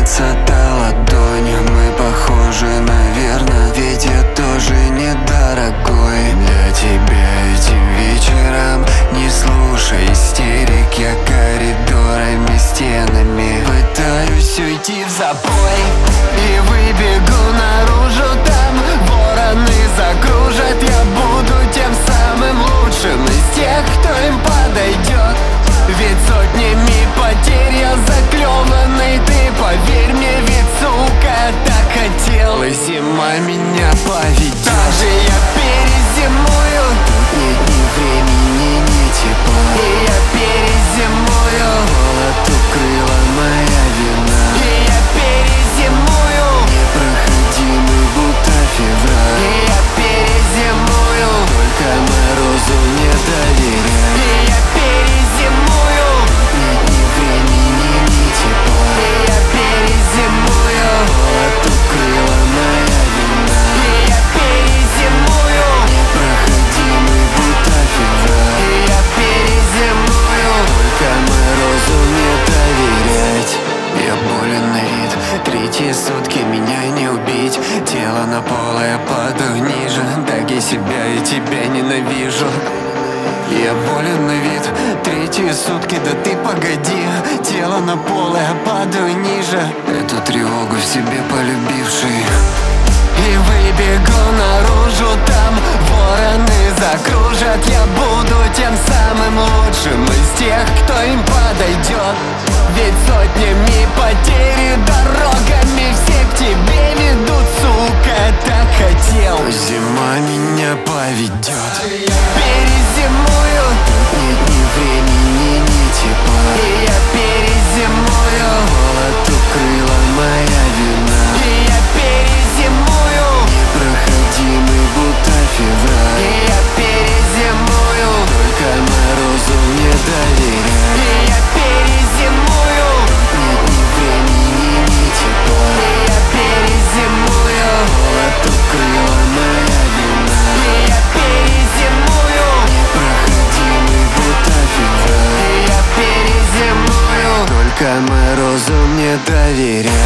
дотянется до ладони. Мы похожи, наверное, ведь я тоже недорогой для тебя этим вечером. Не слушай истерик, я коридорами, стенами пытаюсь уйти в запой и выбегу наружу, там вороны закружат. Я буду тем самым лучшим из тех, кто им подойдет. Ведь сотнями потерь я заклеванный, ты поверь мне, ведь, сука, так хотел. И зима меня поведет. Даже я перезимую, нет ни времени, ни тепла. И я перезимую, холод укрыла моя вина. И я перезимую, непроходимый будто февраль. И я перезимую, только морозу не доверяй. И я перезимую, нет ни времени, ни тепла. И я перезимую, холод укрыла моя вина. И я перезимую, непроходимый будто февраль. И я перезимую, только морозу не доверять. Я болен на вид, третьи сутки меня не убить. Тело на пол, я падаю ниже. Так я себя и тебя ненавижу. Я болен на вид, третьи сутки, да ты погоди. Тело на пол, я падаю ниже. Эту тревогу в себе полюбивший. И выбегу наружу, там вороны закружат. Я буду тем самым лучшим из тех, кто им подойдет. Ведь сотнями потери дорогами все к тебе ведут, сука, так хотел. Зима меня поведет. Перезимую, нет ни времени, ни тепла. И я перезимую, холод укрыла моя вина. И я перезимую, непроходимый будто февраль. И я перезимую, только морозу не доверяй. И я перезимую, нет ни времени, ни тепла. И я перезимую, холод укрыла моя вина. И я перезимую, непроходимый будто февраль. И я перезимую, только морозу не доверяй.